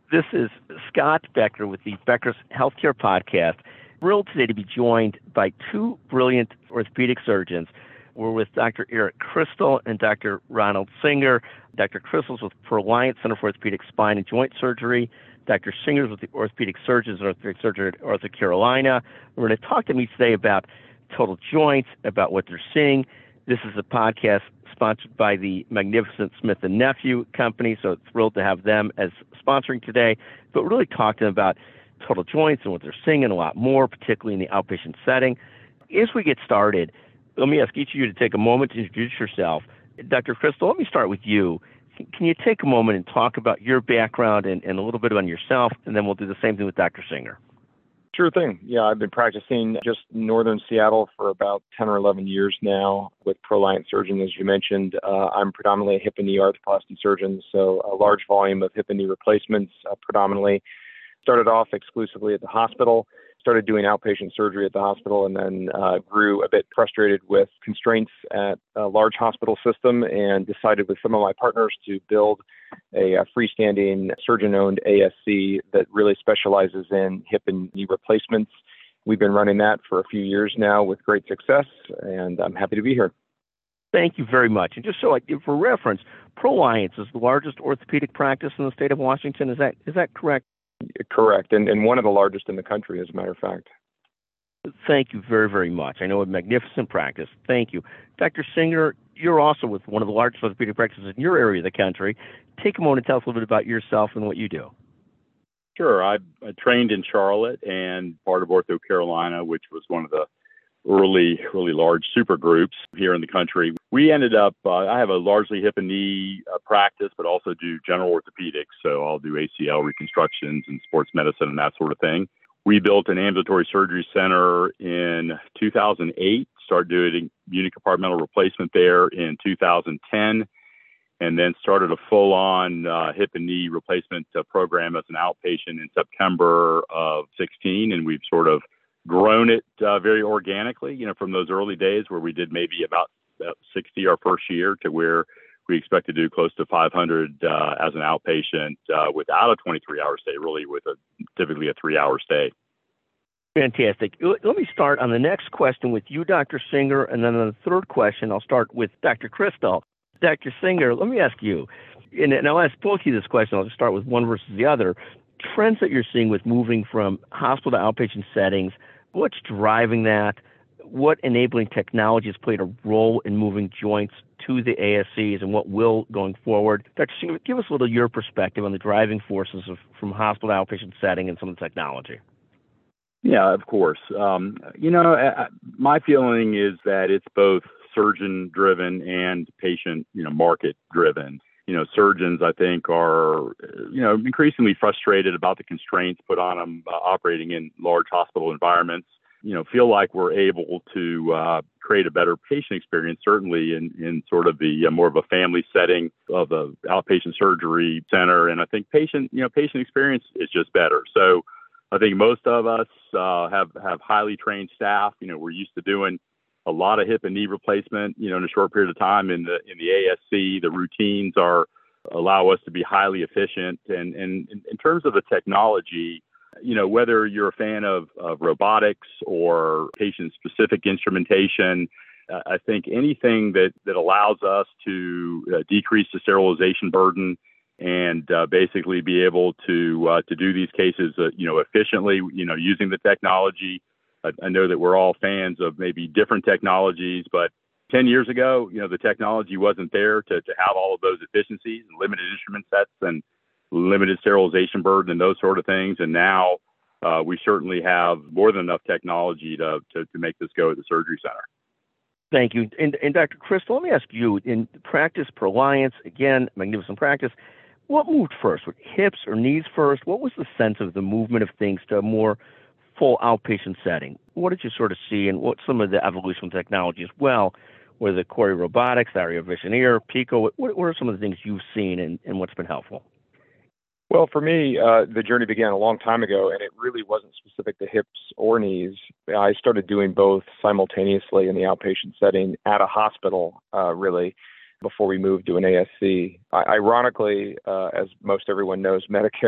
This is Scott Becker with the Becker's Healthcare Podcast. Thrilled today to be joined by two brilliant orthopedic surgeons. We're with Dr. Eric Crystal and Dr. Ronald Singer. Dr. Crystal's with Proliant Center for Orthopedic Spine and Joint Surgery. Dr. Singer's with the Orthopedic Surgeons and Orthopedic Surgery at OrthoCarolina. We're going to talk to me today about total joints, about what they're seeing. This is a podcast sponsored by the magnificent Smith & Nephew company, so thrilled to have them as sponsoring today. But really talk to them about total joints and what they're seeing and a lot more, particularly in the outpatient setting. As we get started, let me ask each of you to take a moment to introduce yourself. Dr. Crystal, let me start with you. Can you take a moment and talk about your background and a little bit about yourself, and then we'll do the same thing with Dr. Singer. Sure thing. Yeah, I've been practicing just northern Seattle for about 10 or 11 years now with Proliant Surgeon, as you mentioned. I'm predominantly a hip and knee arthroplasty surgeon, so a large volume of hip and knee replacements predominantly. Started off exclusively at the hospital, started doing outpatient surgery at the hospital, and then grew a bit frustrated with constraints at a large hospital system and decided with some of my partners to build a freestanding surgeon-owned ASC that really specializes in hip and knee replacements. We've been running that for a few years now with great success, and I'm happy to be here. Thank you very much. And just so for reference, Proliant is the largest orthopedic practice in the state of Washington. Is that correct? Correct, and one of the largest in the country, as a matter of fact. Thank you very, very much. I know a magnificent practice. Thank you. Dr. Singer, you're also with one of the largest orthopedic practices in your area of the country. Take a moment and tell us a little bit about yourself and what you do. Sure. I trained in Charlotte and part of OrthoCarolina, which was one of the early, really large super groups here in the country. We ended up, I have a largely hip and knee practice, but also do general orthopedics. So I'll do ACL reconstructions and sports medicine and that sort of thing. We built an ambulatory surgery center in 2008, started doing unicompartmental replacement there in 2010, and then started a full-on hip and knee replacement program as an outpatient in September of 16, and we've sort of grown it very organically, from those early days where we did maybe about 60 our first year to where we expect to do close to 500 as an outpatient without a 23-hour stay, really with typically a 3-hour stay. Fantastic. Let me start on the next question with you, Dr. Singer, and then on the third question, I'll start with Dr. Crystal. Dr. Singer, let me ask you, and I'll ask both of you this question. I'll just start with one versus the other. Trends that you're seeing with moving from hospital to outpatient settings, what's driving that? What enabling technology has played a role in moving joints to the ASCs and what will going forward? Dr. Singer, give us a little your perspective on the driving forces from hospital to outpatient setting and some of the technology. Yeah, of course. My feeling is that it's both surgeon-driven and patient, market-driven. Surgeons, I think, are, increasingly frustrated about the constraints put on them operating in large hospital environments. Feel like we're able to create a better patient experience, certainly in sort of the more of a family setting of the outpatient surgery center. And I think patient experience is just better. So I think most of us have highly trained staff. We're used to doing a lot of hip and knee replacement, in a short period of time in the ASC. The routines allow us to be highly efficient. And in terms of the technology, whether you're a fan of robotics or patient-specific instrumentation, I think anything that allows us to decrease the sterilization burden and basically be able to do these cases, efficiently, using the technology. I know that we're all fans of maybe different technologies, but 10 years ago, the technology wasn't there to have all of those efficiencies and limited instrument sets and limited sterilization burden and those sort of things. And now we certainly have more than enough technology to make this go at the surgery center. Thank you. And Dr. Crystal, let me ask you, in practice, Proliant, again, magnificent practice, what moved first? Were hips or knees first? What was the sense of the movement of things to a more full outpatient setting? What did you sort of see, and what's some of the evolution of technology as well? Whether Cori Robotics, Aria Vision Air, Pico, what are some of the things you've seen and what's been helpful? Well, for me, the journey began a long time ago, and it really wasn't specific to hips or knees. I started doing both simultaneously in the outpatient setting at a hospital, really, before we moved to an ASC. Ironically, as most everyone knows, Medicare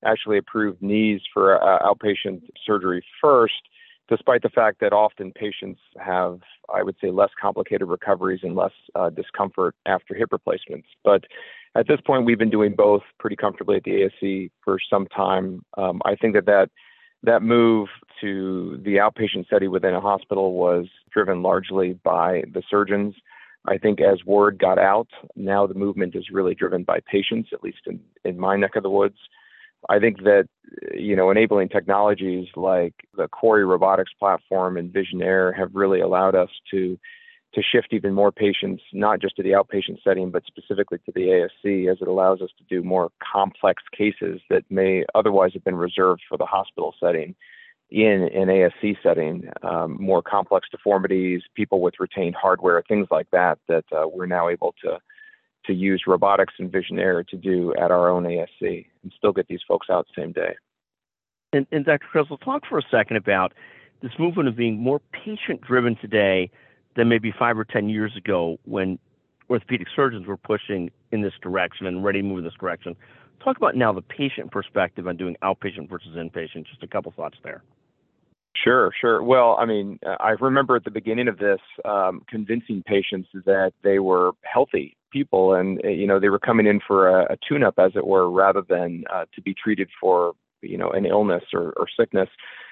actually approved knees for outpatient surgery first, despite the fact that often patients have, I would say, less complicated recoveries and less discomfort after hip replacements. But at this point, we've been doing both pretty comfortably at the ASC for some time. I think that move to the outpatient setting within a hospital was driven largely by the surgeons. I think as word got out, now the movement is really driven by patients, at least in my neck of the woods. I think that, enabling technologies like the CORI robotics platform and Visionaire have really allowed us to shift even more patients, not just to the outpatient setting, but specifically to the ASC, as it allows us to do more complex cases that may otherwise have been reserved for the hospital setting in an ASC setting, more complex deformities, people with retained hardware, things like that we're now able to use robotics and Visionaire to do at our own ASC and still get these folks out the same day. And Dr. Crystal, talk for a second about this movement of being more patient-driven today than maybe 5 or 10 years ago when orthopedic surgeons were pushing in this direction and ready to move in this direction. Talk about now the patient perspective on doing outpatient versus inpatient. Just a couple thoughts there. Sure. Well, I remember at the beginning of this convincing patients that they were healthy people and, they were coming in for a tune-up, as it were, rather than to be treated for, an illness or sickness.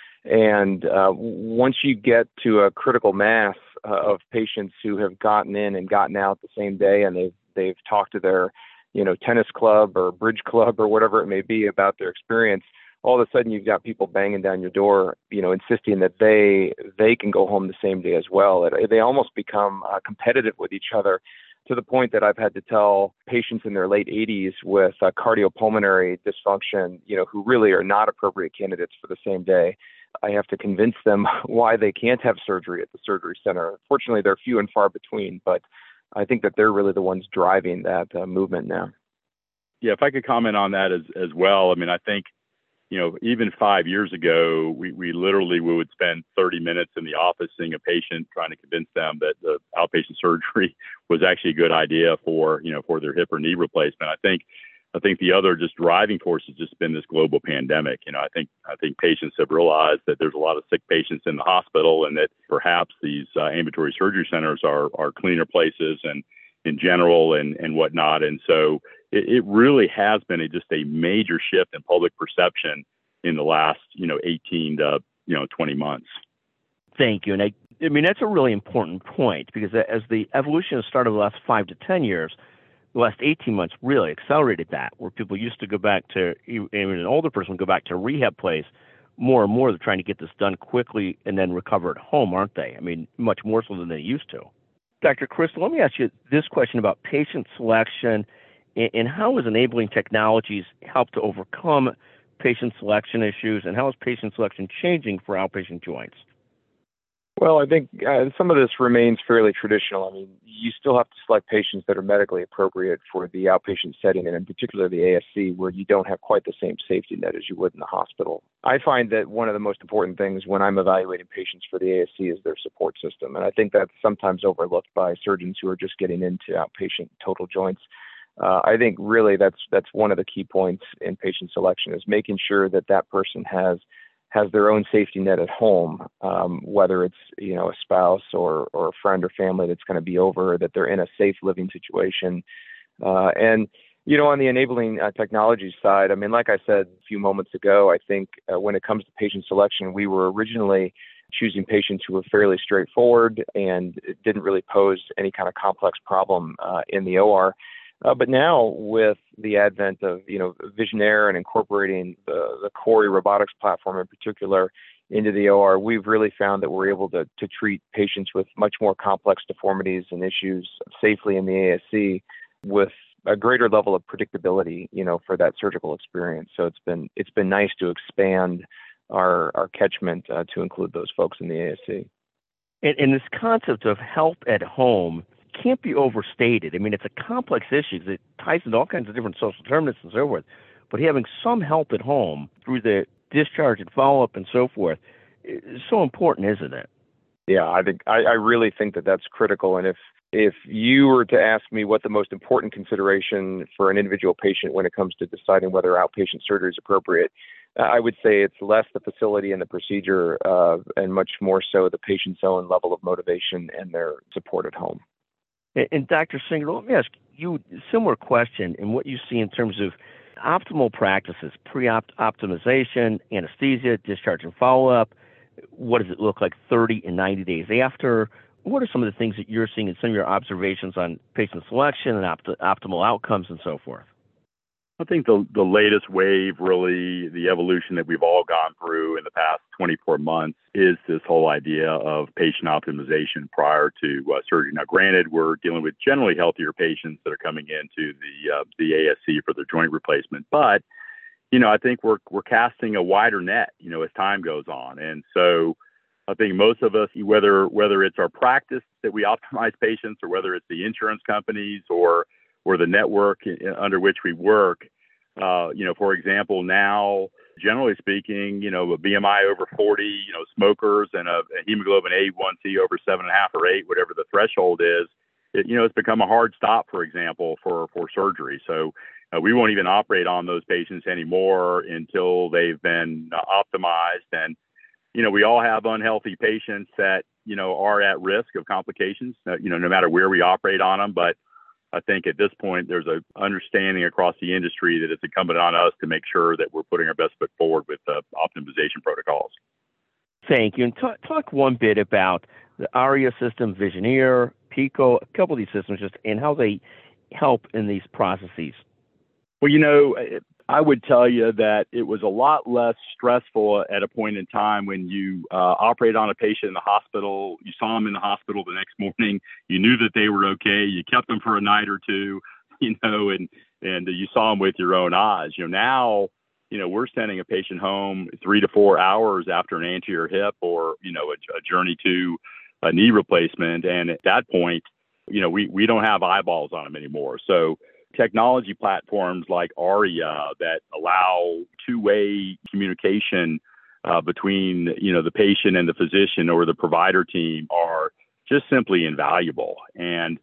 And once you get to a critical mass of patients who have gotten in and gotten out the same day, and they've talked to their, tennis club or bridge club or whatever it may be about their experience, all of a sudden you've got people banging down your door, insisting that they can go home the same day as well. They almost become competitive with each other, to the point that I've had to tell patients in their late 80s with cardiopulmonary dysfunction, who really are not appropriate candidates for the same day. I have to convince them why they can't have surgery at the surgery center. Fortunately, they're few and far between, but I think that they're really the ones driving that movement now. Yeah, if I could comment on that as well. I think, even 5 years ago, we literally would spend 30 minutes in the office seeing a patient, trying to convince them that the outpatient surgery was actually a good idea for their hip or knee replacement. I think the other just driving force has just been this global pandemic. I think patients have realized that there's a lot of sick patients in the hospital, and that perhaps these ambulatory surgery centers are cleaner places and in general and whatnot. And so it really has been just a major shift in public perception in the last 18 to 20 months. Thank you. And I that's a really important point, because as the evolution has started the last 5 to 10 years, the last 18 months really accelerated that, where people used to go back to, even an older person would go back to a rehab place. More and more they're trying to get this done quickly and then recover at home, aren't they? Much more so than they used to. Dr. Crystal, let me ask you this question about patient selection and how has enabling technologies helped to overcome patient selection issues, and how is patient selection changing for outpatient joints? Well, I think some of this remains fairly traditional. You still have to select patients that are medically appropriate for the outpatient setting, and in particular the ASC, where you don't have quite the same safety net as you would in the hospital. I find that one of the most important things when I'm evaluating patients for the ASC is their support system, and I think that's sometimes overlooked by surgeons who are just getting into outpatient total joints. I think really that's one of the key points in patient selection, is making sure that person has their own safety net at home, whether it's a spouse or a friend or family that's going to be over, that they're in a safe living situation. And on the enabling technology side, like I said a few moments ago, I think when it comes to patient selection, we were originally choosing patients who were fairly straightforward and didn't really pose any kind of complex problem in the OR. But now with the advent of, Visionaire and incorporating the CORI robotics platform in particular into the OR, we've really found that we're able to treat patients with much more complex deformities and issues safely in the ASC with a greater level of predictability, for that surgical experience. So it's been nice to expand our catchment to include those folks in the ASC. And this concept of help at home can't be overstated. It's a complex issue that ties into all kinds of different social determinants and so forth. But having some help at home through the discharge and follow-up and so forth is so important, isn't it? Yeah, I really think that that's critical. And If you were to ask me what the most important consideration for an individual patient when it comes to deciding whether outpatient surgery is appropriate, I would say it's less the facility and the procedure, and much more so the patient's own level of motivation and their support at home. And Dr. Singer, let me ask you a similar question in what you see in terms of optimal practices, pre-optimization, anesthesia, discharge and follow-up. What does it look like 30 and 90 days after? What are some of the things that you're seeing in some of your observations on patient selection and optimal outcomes and so forth? I think the latest wave, really, the evolution that we've all gone through in the past 24 months is this whole idea of patient optimization prior to surgery. Now, granted, we're dealing with generally healthier patients that are coming into the ASC for their joint replacement, but I think we're casting a wider net, as time goes on, and so I think most of us, whether it's our practice that we optimize patients, or whether it's the insurance companies or the network under which we work, for example, now, generally speaking, a BMI over 40, smokers, and a hemoglobin A1C over 7.5 or 8, whatever the threshold is, it's become a hard stop, for example, for surgery. So we won't even operate on those patients anymore until they've been optimized. And, we all have unhealthy patients that, are at risk of complications, no matter where we operate on them. But I think at this point, there's an understanding across the industry that it's incumbent on us to make sure that we're putting our best foot forward with optimization protocols. Thank you. And talk one bit about the ARIA system, Visioneer, PICO, a couple of these systems, and how they help in these processes. Well, I would tell you that it was a lot less stressful at a point in time when you operate on a patient in the hospital. You saw them in the hospital the next morning. You knew that they were okay. You kept them for a night or two, and you saw them with your own eyes. Now, we're sending a patient home 3 to 4 hours after an anterior hip or, a journey to a knee replacement. And at that point, we don't have eyeballs on them anymore. So technology platforms like ARIA that allow two-way communication between, the patient and the physician or the provider team are just simply invaluable. And,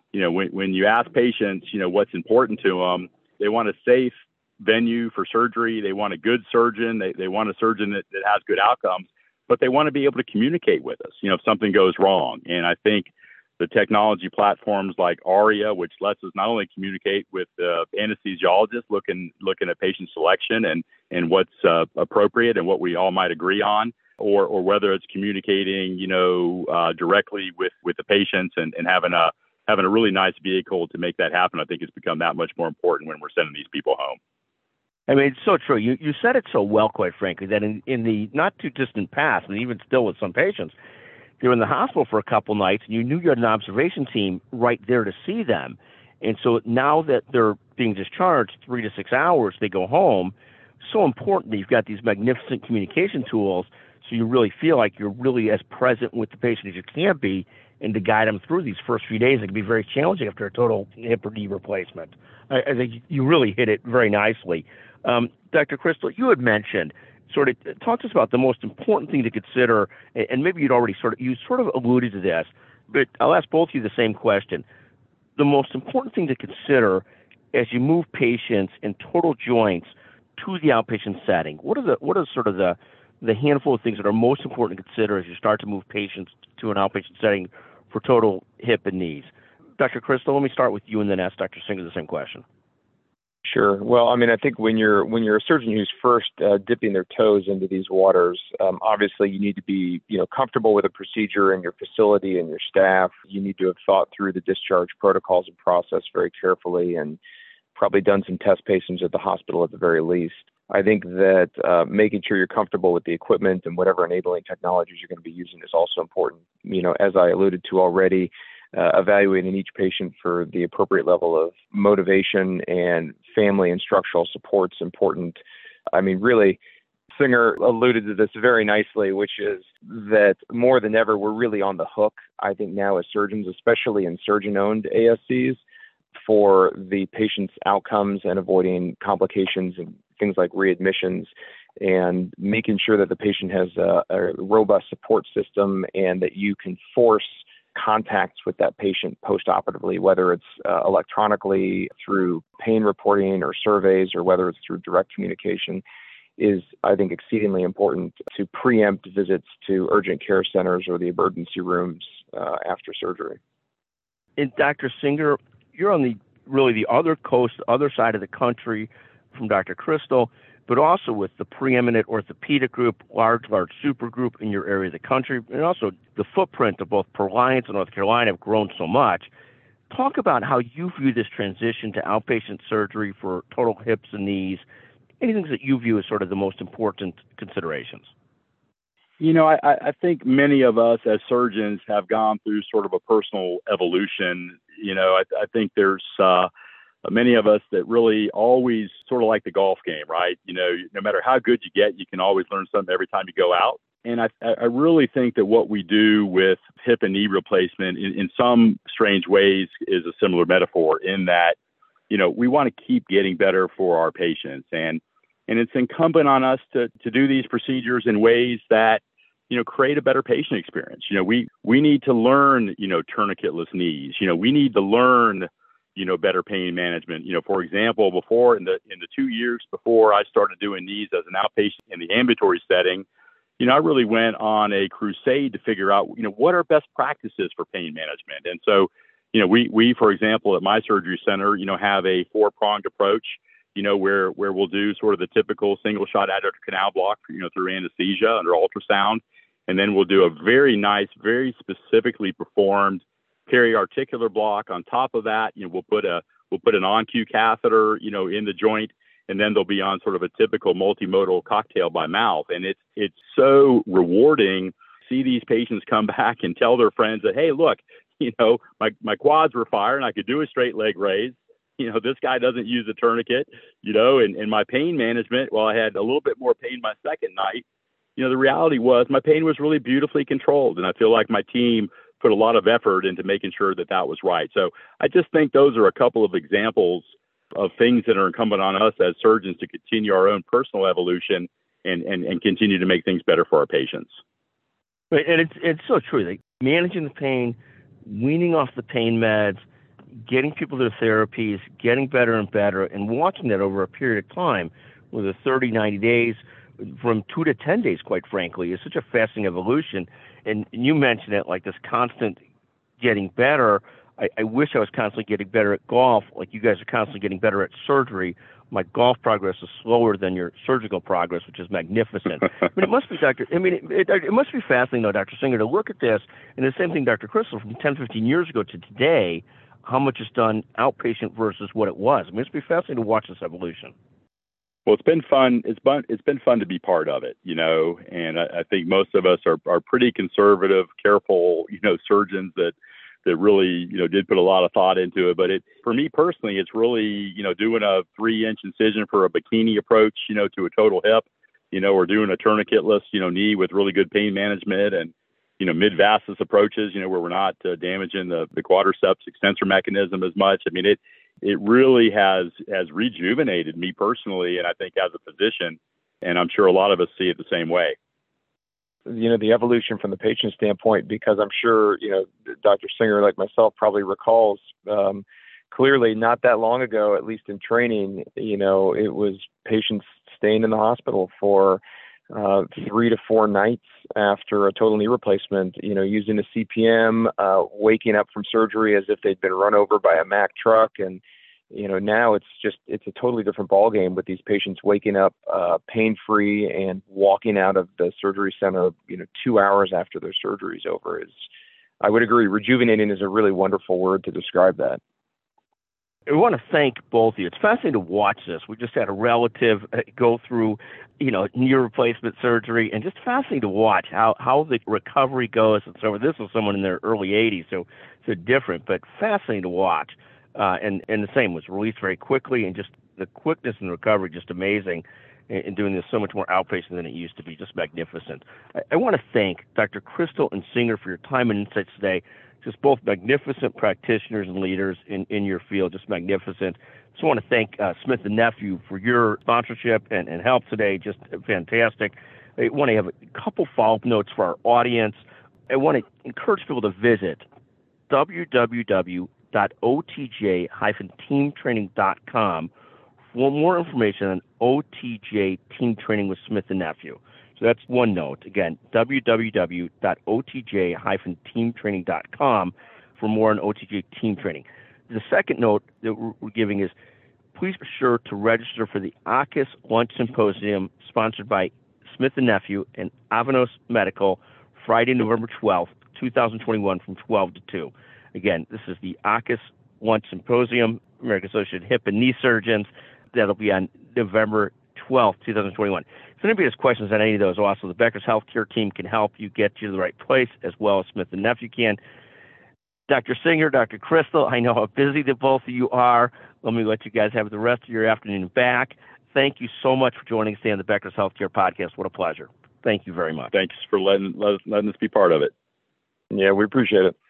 when you ask patients, what's important to them, they want a safe venue for surgery. They want a good surgeon. They want a surgeon that has good outcomes, but they want to be able to communicate with us, if something goes wrong. And I think the technology platforms like ARIA, which lets us not only communicate with anesthesiologists looking at patient selection and what's appropriate and what we all might agree on, or whether it's communicating, directly with the patients and having a really nice vehicle to make that happen, I think has become that much more important when we're sending these people home. I mean, it's so true. You said it so well, quite frankly, that in the not too distant past, and even still with some patients, they were in the hospital for a couple nights, and you knew you had an observation team right there to see them. And so now that they're being discharged 3 to 6 hours, they go home. So important that you've got these magnificent communication tools, so you really feel like you're really as present with the patient as you can be, and to guide them through these first few days. It can be very challenging after a total hip or knee replacement. I think you really hit it very nicely. Dr. Crystal, you had mentioned, sort of talk to us about the most important thing to consider, and maybe you sort of alluded to this, but I'll ask both of you the same question. The most important thing to consider as you move patients in total joints to the outpatient setting, what are sort of the handful of things that are most important to consider as you start to move patients to an outpatient setting for total hip and knees? Dr. Crystal, let me start with you and then ask Dr. Singer the same question. Sure. Well, I mean, I think when you're a surgeon who's first dipping their toes into these waters, obviously you need to be, comfortable with the procedure and your facility and your staff. You need to have thought through the discharge protocols and process very carefully, and probably done some test patients at the hospital at the very least. I think that making sure you're comfortable with the equipment and whatever enabling technologies you're going to be using is also important. As I alluded to already, evaluating each patient for the appropriate level of motivation and family and structural support's important. I mean, really, Singer alluded to this very nicely, which is that more than ever, we're really on the hook, I think now as surgeons, especially in surgeon-owned ASCs, for the patient's outcomes and avoiding complications and things like readmissions, and making sure that the patient has a robust support system and that you can force contacts with that patient post-operatively, whether it's electronically through pain reporting or surveys, or whether it's through direct communication, is, I think, exceedingly important to preempt visits to urgent care centers or the emergency rooms after surgery. And Dr. Singer, you're on the other coast, other side of the country from Dr. Crystal, but also with the preeminent orthopedic group, large super group in your area of the country, and also the footprint of both Proliance and North Carolina have grown so much. Talk about how you view this transition to outpatient surgery for total hips and knees, anything that you view as sort of the most important considerations. I think many of us as surgeons have gone through sort of a personal evolution. I think there's many of us that really always sort of like the golf game, right? No matter how good you get, you can always learn something every time you go out. And I really think that what we do with hip and knee replacement in some strange ways is a similar metaphor in that, we want to keep getting better for our patients. And it's incumbent on us to do these procedures in ways that, create a better patient experience. We need to learn, tourniquetless knees. We need to learn, better pain management. For example, before in the 2 years before I started doing knees as an outpatient in the ambulatory setting, I really went on a crusade to figure out, what are best practices for pain management. And so, we, for example, at my surgery center, have a 4-pronged approach, where we'll do sort of the typical single shot adductor canal block, through anesthesia under ultrasound. And then we'll do a very nice, very specifically performed periarticular block. On top of that, we'll put an on-cue catheter, in the joint, and then they'll be on sort of a typical multimodal cocktail by mouth. And it's so rewarding to see these patients come back and tell their friends that, hey, look, my quads were firing. I could do a straight leg raise. This guy doesn't use a tourniquet, and my pain management, well, I had a little bit more pain my second night. The reality was my pain was really beautifully controlled. And I feel like my team put a lot of effort into making sure that that was right. So I just think those are a couple of examples of things that are incumbent on us as surgeons to continue our own personal evolution and continue to make things better for our patients. Right, and it's so true. Like managing the pain, weaning off the pain meds, getting people to therapies, getting better and better, and watching that over a period of time, whether 30, 90 days, from 2 to 10 days, quite frankly, is such a fascinating evolution. And you mentioned it, like this constant getting better. I wish I was constantly getting better at golf, like you guys are constantly getting better at surgery. My golf progress is slower than your surgical progress, which is magnificent. But it must be, it must be fascinating, though, Dr. Singer, to look at this, and the same thing, Dr. Crystal, from 10, 15 years ago to today, how much is done outpatient versus what it was. It must be fascinating to watch this evolution. Well, it's been fun. It's been fun to be part of it, and I think most of us are pretty conservative, careful, surgeons that really, did put a lot of thought into it. But for me personally, it's really, doing a 3-inch incision for a bikini approach, to a total hip, or doing a tourniquetless, knee with really good pain management and, mid-vastus approaches, where we're not damaging the quadriceps extensor mechanism as much. I mean, it really has rejuvenated me personally, and I think as a physician, and I'm sure a lot of us see it the same way. The evolution from the patient standpoint, because I'm sure, Dr. Singer, like myself, probably recalls clearly not that long ago, at least in training, it was patients staying in the hospital for 3 to 4 nights after a total knee replacement, using a CPM, waking up from surgery as if they'd been run over by a Mack truck. And, now it's a totally different ballgame with these patients waking up pain-free and walking out of the surgery center, 2 hours after their surgery's over. I would agree, rejuvenating is a really wonderful word to describe that. I want to thank both of you. It's fascinating to watch this. We just had a relative go through, knee replacement surgery, and just fascinating to watch how the recovery goes. And so this was someone in their early 80s, so different, but fascinating to watch. And the same was released very quickly, and just the quickness and recovery, just amazing. And doing this so much more outpatient than it used to be, just magnificent. I want to thank Dr. Crystal and Singer for your time and insights today. Just both magnificent practitioners and leaders in your field, just magnificent. Just want to thank Smith & Nephew for your sponsorship and help today, just fantastic. I want to have a couple follow-up notes for our audience. I want to encourage people to visit www.otj-teamtraining.com for more information on OTJ Team Training with Smith & Nephew. So that's one note. Again, www.otj-teamtraining.com for more on OTJ Team Training. The second note that we're giving is please be sure to register for the AAHKS Lunch Symposium sponsored by Smith & Nephew and Avanos Medical, Friday, November 12th, 2021 from 12 to 2. Again, this is the AAHKS Lunch Symposium, American Association of Hip and Knee Surgeons. That'll be on November 12th, 2021. If anybody has questions on any of those, also the Becker's Healthcare team can help you get you to the right place, as well as Smith & Nephew can. Dr. Singer, Dr. Crystal, I know how busy the both of you are. Let me let you guys have the rest of your afternoon back. Thank you so much for joining us today on the Becker's Healthcare Podcast. What a pleasure. Thank you very much. Thanks for letting us be part of it. Yeah, we appreciate it.